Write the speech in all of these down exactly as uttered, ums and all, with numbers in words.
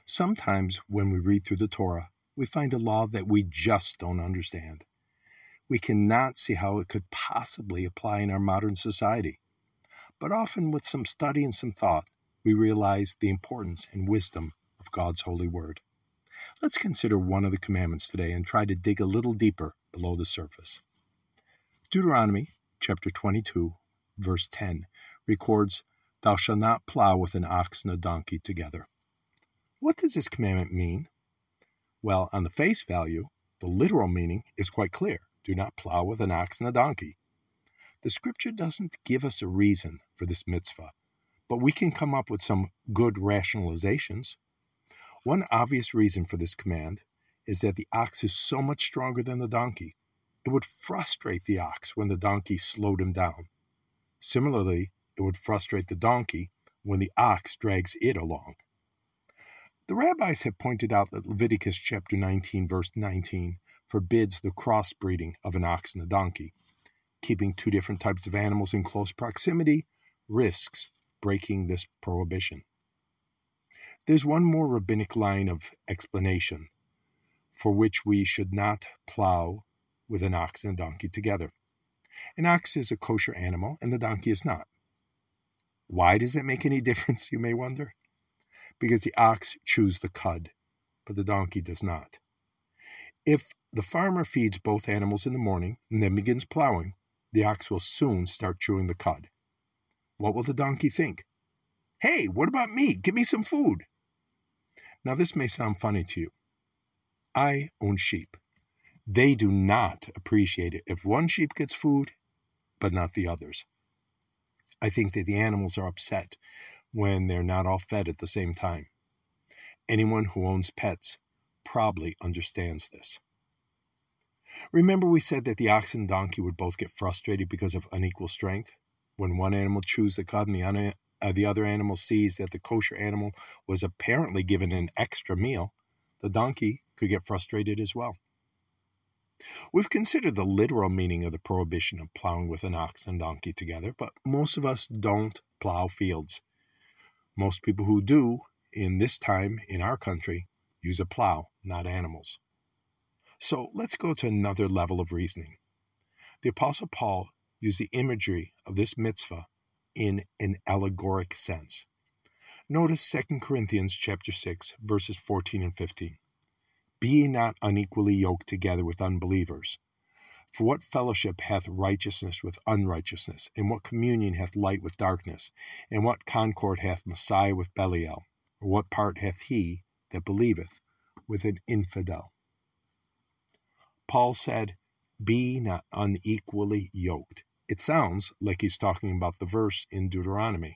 Sometimes when we read through the Torah, we find a law that we just don't understand. We cannot see how it could possibly apply in our modern society. But often with some study and some thought, we realize the importance and wisdom of God's holy word. Let's consider one of the commandments today and try to dig a little deeper below the surface. Deuteronomy chapter twenty-two, verse ten records, "Thou shalt not plow with an ox and a donkey together." What does this commandment mean? Well, on the face value, the literal meaning is quite clear. Do not plow with an ox and a donkey. The scripture doesn't give us a reason for this mitzvah, but we can come up with some good rationalizations. One obvious reason for this command is that the ox is so much stronger than the donkey. It would frustrate the ox when the donkey slowed him down. Similarly, it would frustrate the donkey when the ox drags it along. The rabbis have pointed out that Leviticus chapter nineteen, verse nineteen, forbids the crossbreeding of an ox and a donkey. Keeping two different types of animals in close proximity risks breaking this prohibition. There's one more rabbinic line of explanation for which we should not plow with an ox and a donkey together. An ox is a kosher animal and the donkey is not. Why does that make any difference, you may wonder? Because the ox chews the cud, but the donkey does not. If the farmer feeds both animals in the morning and then begins plowing, the ox will soon start chewing the cud. What will the donkey think? Hey, what about me? Give me some food. Now this may sound funny to you. I own sheep. They do not appreciate it if one sheep gets food, but not the others. I think that the animals are upset when they're not all fed at the same time. Anyone who owns pets probably understands this. Remember we said that the ox and donkey would both get frustrated because of unequal strength? When one animal chews the cud and the, un- uh, the other animal sees that the kosher animal was apparently given an extra meal, the donkey could get frustrated as well. We've considered the literal meaning of the prohibition of plowing with an ox and donkey together, but most of us don't plow fields. Most people who do, in this time in our country, use a plow, not animals. So let's go to another level of reasoning. The Apostle Paul used the imagery of this mitzvah in an allegoric sense. Notice Second Corinthians chapter six, verses fourteen and fifteen. Be ye not unequally yoked together with unbelievers. For what fellowship hath righteousness with unrighteousness? And what communion hath light with darkness? And what concord hath Messiah with Belial? Or what part hath he that believeth with an infidel? Paul said, be not unequally yoked. It sounds like he's talking about the verse in Deuteronomy.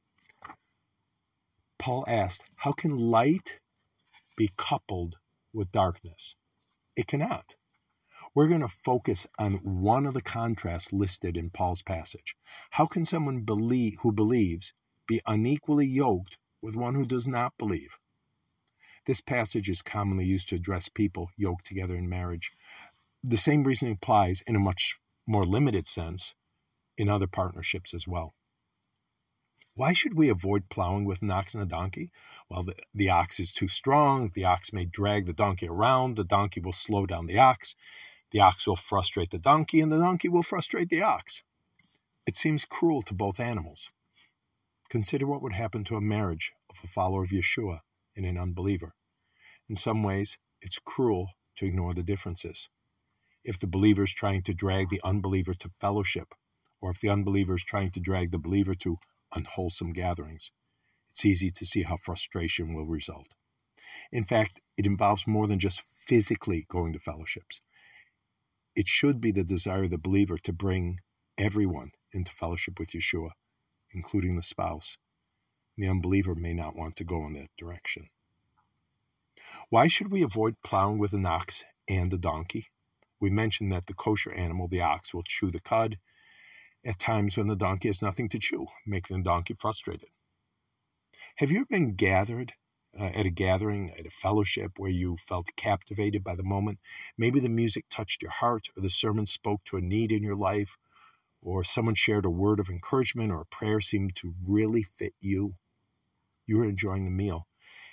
Paul asked, how can light be coupled with darkness? It cannot. We're going to focus on one of the contrasts listed in Paul's passage. How can someone believe, who believes be unequally yoked with one who does not believe? This passage is commonly used to address people yoked together in marriage. The same reasoning applies in a much more limited sense in other partnerships as well. Why should we avoid plowing with an ox and a donkey? Well, the, the ox is too strong. The ox may drag the donkey around. The donkey will slow down the ox. The ox will frustrate the donkey, and the donkey will frustrate the ox. It seems cruel to both animals. Consider what would happen to a marriage of a follower of Yeshua and an unbeliever. In some ways, it's cruel to ignore the differences. If the believer is trying to drag the unbeliever to fellowship, or if the unbeliever is trying to drag the believer to unwholesome gatherings, it's easy to see how frustration will result. In fact, it involves more than just physically going to fellowships. It should be the desire of the believer to bring everyone into fellowship with Yeshua, including the spouse. The unbeliever may not want to go in that direction. Why should we avoid plowing with an ox and a donkey? We mentioned that the kosher animal, the ox, will chew the cud at times when the donkey has nothing to chew, making the donkey frustrated. Have you ever been gathered uh, at a gathering, at a fellowship where you felt captivated by the moment? Maybe the music touched your heart, or the sermon spoke to a need in your life, or someone shared a word of encouragement, or a prayer seemed to really fit you. You were enjoying the meal.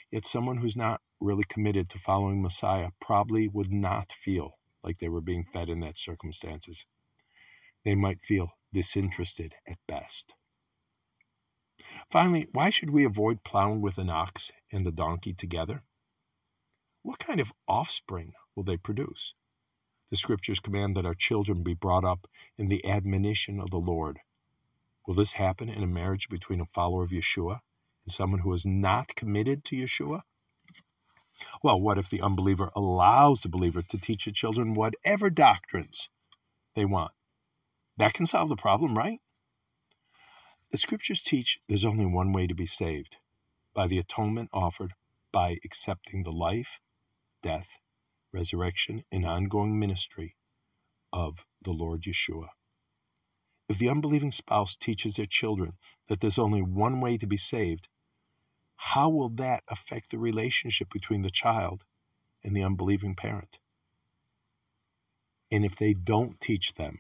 Yet someone who's not really committed to following Messiah probably would not feel like they were being fed in that circumstances. They might feel disinterested at best. Finally, why should we avoid plowing with an ox and the donkey together? What kind of offspring will they produce? The scriptures command that our children be brought up in the admonition of the Lord. Will this happen in a marriage between a follower of Yeshua and someone who is not committed to Yeshua? Well, what if the unbeliever allows the believer to teach the children whatever doctrines they want? That can solve the problem, right? The scriptures teach there's only one way to be saved, by the atonement offered by accepting the life, death, resurrection, and ongoing ministry of the Lord Yeshua. If the unbelieving spouse teaches their children that there's only one way to be saved, how will that affect the relationship between the child and the unbelieving parent? And if they don't teach them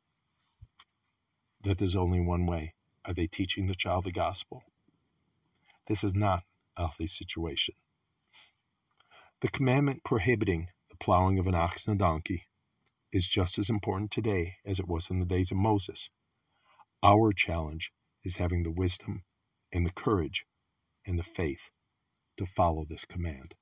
that there's only one way, are they teaching the child the gospel? This is not a healthy situation. The commandment prohibiting the plowing of an ox and a donkey is just as important today as it was in the days of Moses. Our challenge is having the wisdom and the courage and the faith to follow this command.